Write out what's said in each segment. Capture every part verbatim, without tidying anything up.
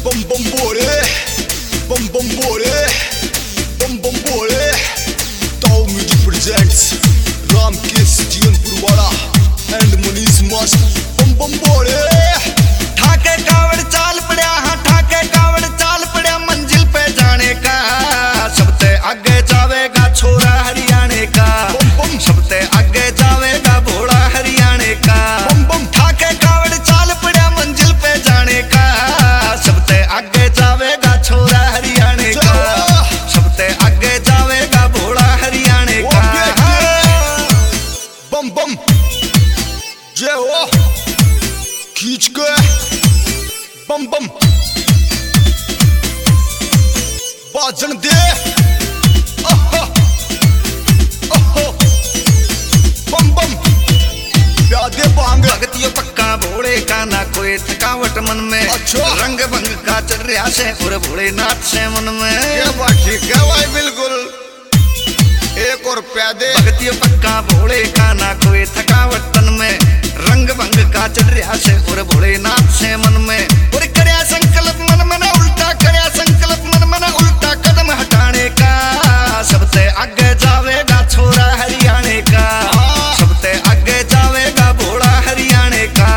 bum bum bore, bum bum bore, bum bum bore. Tao Music presents Ramkesh Jeevan Purwada and Manish Mast. Bum bum bore. ठाके कावड़ चाल पड़ा, हाँ ठाके कावड़ चाल पड़ा, मंजिल पे जाने का सबसे आगे जावेगा छोरा हरियाणे का, सबसे आगे जावेगा भोला हरियाणे का। ठाके कावड़ चाल पड़ा, मंजिल पे जाने का सबसे आगे जावेगा छोरा हरियाणे का, सबसे आगे जावेगा भोला हरियाणे का। बम बम जय हो खींच के बम बम बाजन दे आहा, आहा, बम बम प्यादे बांग। भगतियों पक्का भोले का ना कोई थकावट मन में, अच्छा। रंग भंग का चल रहा से और भोलेनाथ से मन में। ये बात ठीक है भाई बिल्कुल। एक और प्यादे भगतियों पक्का भोले का ना कोई थकावट तन में, रंग भंग का चल रहा से और भोलेनाथ से मन में। और करया संकल्प मन में ना उल्टा, करया संकल्प मन में ना उल्टा कदम हटाने का, सबसे आगे जावेगा छोरा हरियाणे का, सबसे आगे जावेगा भोला हरियाणे का।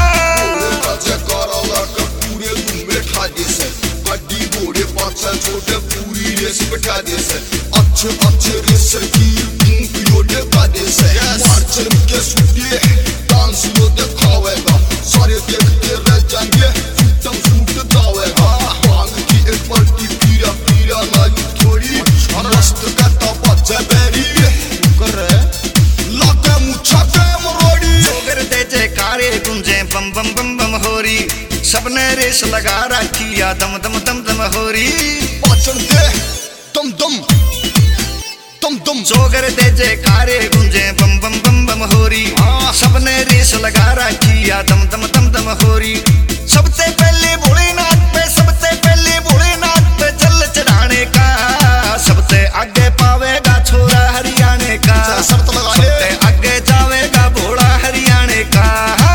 पूरे बैठा दे से गड्डी घोड़े पाछा छोटे पूरी रेस बैठा दे से अच्छे अच्छे रेसर की भूख योडे का दे से मार्चर के सुटे डांस लो दिखावेगा सारे देखते रह जाएंगे फुटम फूट दावेगा भांग की एक पलटी पीरा पीरा लाई थोड़ी मस्त करता बच्चा बेरी कर रहे लाके मुच्छा के मरोड़ी जोगर दे जयकारे गुंजे बम बम बम बम होरी, सबने रेस लगा रखी या दम दम दम दम होरी। पाचन दे दम दम दम दम जोगर दे जयकारे गुंजे बम बम बम बम होरी, सबने रेस लगा रखी या दम दम दम दम होरी। सबसे पहले भोलेनाथ पे, सबसे पहले भोलेनाथ पे जल चढ़ाने का, सबसे आगे पावेगा छोरा हरियाणे का, शर्त लगा ले। सबसे आगे जावेगा भोला हरियाणे का।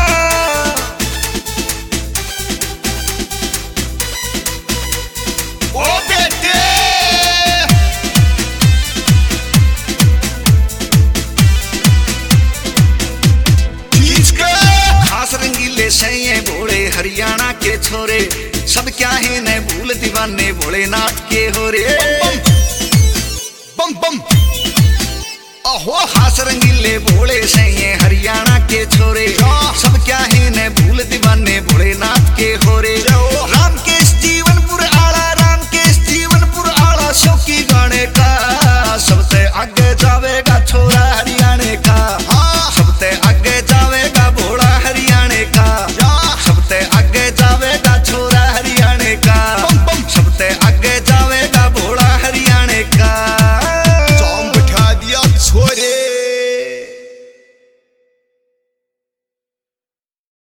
ओ बेटे खींच के खास रंगीले सैये भोले हरियाणा के छोरे, सब क्या है न भूल दीवाने भोलेनाथ के हो रे। बम बम आहो खास रंगीले भोले सैये हरियाणा के छोरे, सब क्या है न भूल दीवाने भोलेनाथ के हो रे।